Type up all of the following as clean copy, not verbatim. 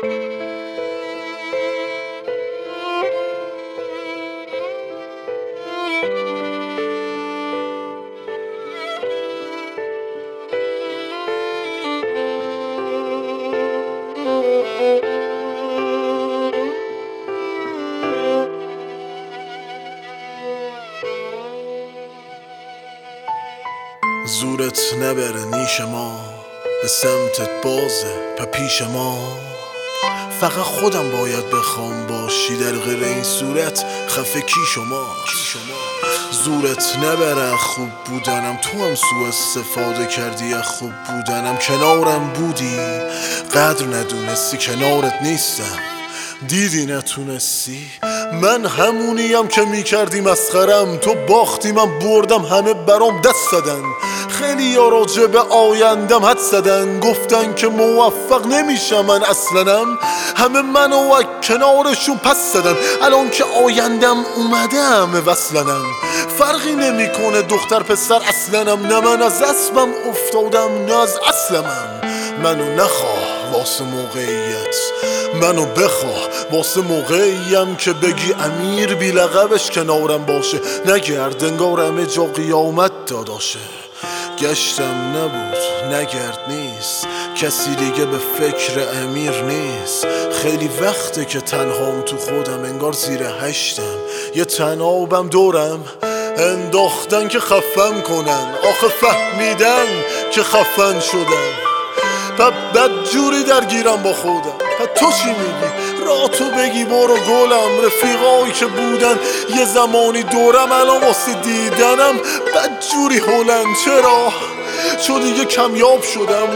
زورت نبره نیش ما، به سمتت بازه پیش ما. فقط خودم باید بخوام باشی، در غیر این صورت خفه کی شما. زورت نبره خوب بودنم، تو هم سوء استفاده کردی از خوب بودنم. کنارم بودی قدر ندونستی، کنارت نیستم دیدی نتونستی. من همونیم که میکردی مسخرم، تو باختی من بردم، همه برام دست زدن. خیلی یا راجع به آیندم حد زدن، گفتن که موفق نمیشم من اصلنم. همه منو از کنارشون پس زدن، الان که آیندم اومده همه وصلنم. فرقی نمیکنه دختر پسر اصلنم، نه من از اسبم افتادم نه از اصلمم. منو نخواه واسه موقعیت، منو بخواه واسه موقعیم که بگی امیر بی لقبش کنارم باشه. نگرد انگار همه جا قیامت داداشه. گشتم نبود نگرد نیست، کسی دیگه به فکر امیر نیست. خیلی وقته که تنهام تو خودم، انگار زیر هشتم. یه تنابم دورم انداختن که خفم کنن، آخه فهمیدن که خفن شدم. بد جوری درگیرم با خودم. تو چی میگی؟ راه تو بگی برو گلم. رفیقایی که بودن یه زمانی دورم، الان واسه دیدنم بد جوری هلن. چرا؟ چون دیگه کمیاب شدم.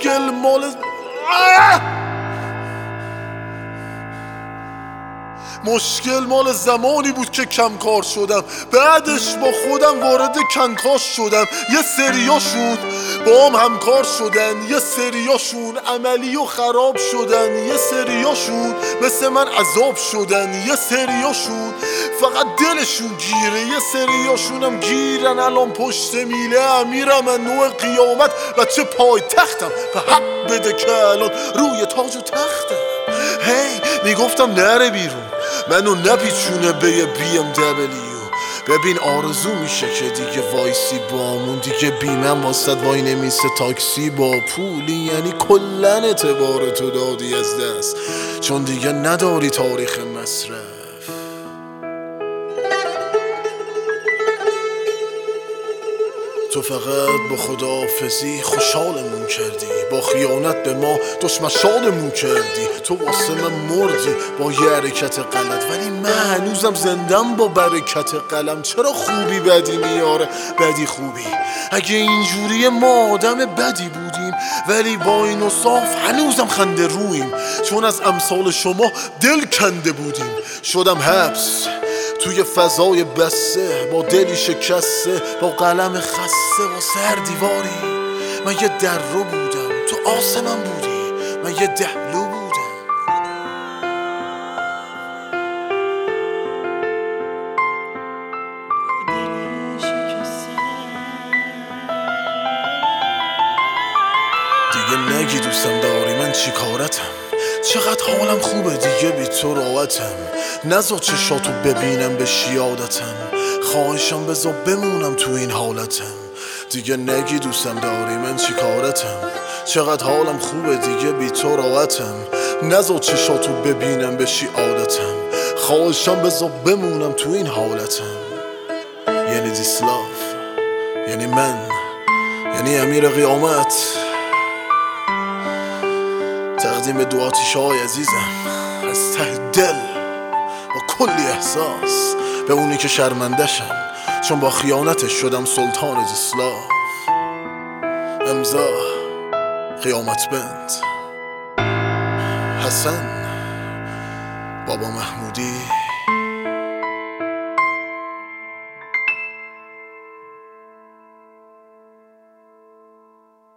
مشکل مال زمانی بود که کم کار شدم، بعدش با خودم وارد کنکاش شدم. یه سریاشون با هم همکار شدن، یه سریاشون عملی و خراب شدن، یه سریاشون مثل من عذاب شدن، یه سریاشون فقط دلشون گیره، یه سریاشون هم گیرن الان پشت میله امیرم. من نوع قیامت بچه پای تختم، به حق بده که الان روی تاج و تختم. میگفتم نره بیرون، منو نپیچونه به یه BMW. ببین آرزو میشه که دیگه وایسی بامون، دیگه بیمم واسد وای نمیسه تاکسی با پولی. یعنی کلن اعتبار تو دادی از دست، چون دیگه نداری تاریخ مصرف. تو فقط با خداحافظی خوشحالمون کردی، با خیانت به ما دشمشانمون کردی. تو واسه من مردی با یه حرکت غلط، ولی من هنوزم زندم با برکت قلم. چرا خوبی بدی میاره بدی خوبی؟ اگه اینجوری ما آدم بدی بودیم، ولی با این و صاف هنوزم خنده رویم، چون از امثال شما دل کنده بودیم. شدم حبس توی فضای بسته، با دلی شکسته، با قلم خسته، با سر دیواری. من یه در رو بودم، تو آسمم بودی، من یه دهلو بودم. دیگه نگی دوستم داری، من چی کارتم؟ چقدر حالم خوبه دیگه بی تو راحتم. نذار چشاتو ببینم بشی عادتم، خواهشم بذار بمونم تو این حالتم. دیگه نگی دوستم داری، من چی کارتم؟ چقدر حالم خوبه دیگه بی تو راحتم. نذار چشاتو ببینم بشی عادتم، خواهشم بذار بمونم تو این حالتم. یعنی دیسلاف، یعنی من، یعنی امیر قیامت. تقدیم دو آتیش‌های عزیزم از ته دل با کلی احساس، به اونی که شرمندشم چون با خیانتش شدم سلطان دیسلاف. امضا قیامت بند، حسن بابا محمودی.